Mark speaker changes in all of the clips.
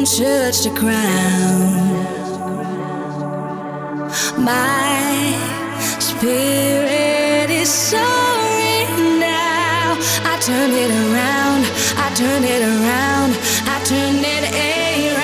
Speaker 1: touch the ground. My spirit is soaring now. I turn it around, I turn it around, I turn it around.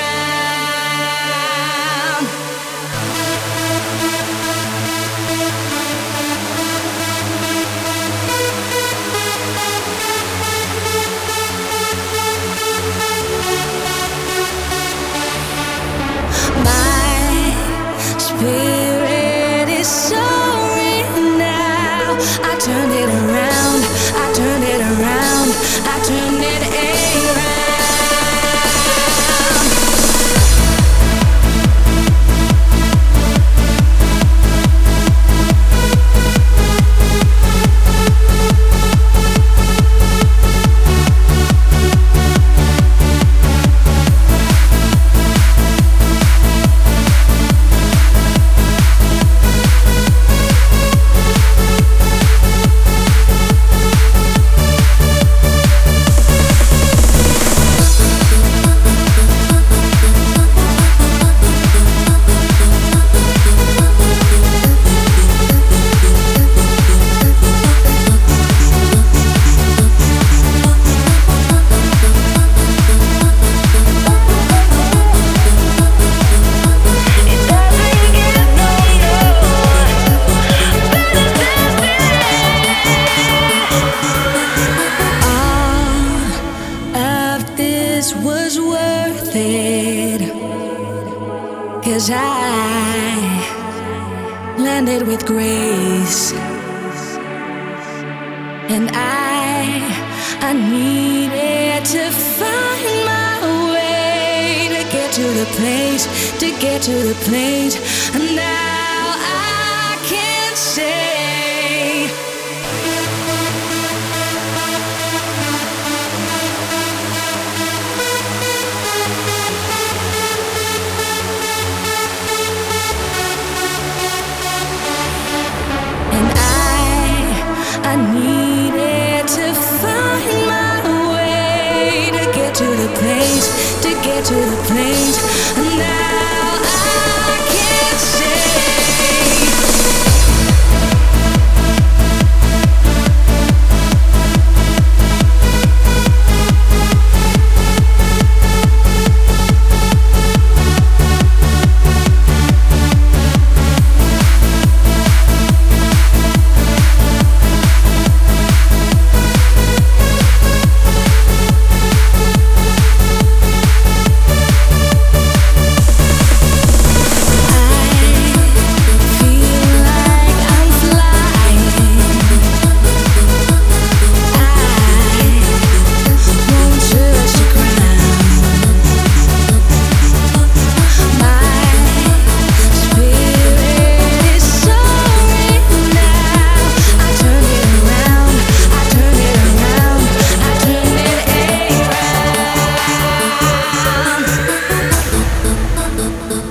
Speaker 1: My spirit is soaring now. I turn it around, I turn it around, I turn it around. Was worth it, 'cause I landed with grace, and I needed to find my way to get to the place, to get to the place, and now I can say I needed to find my way to get to the place, to get to the place, and now I can say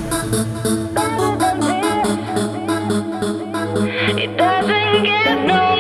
Speaker 1: it doesn't get no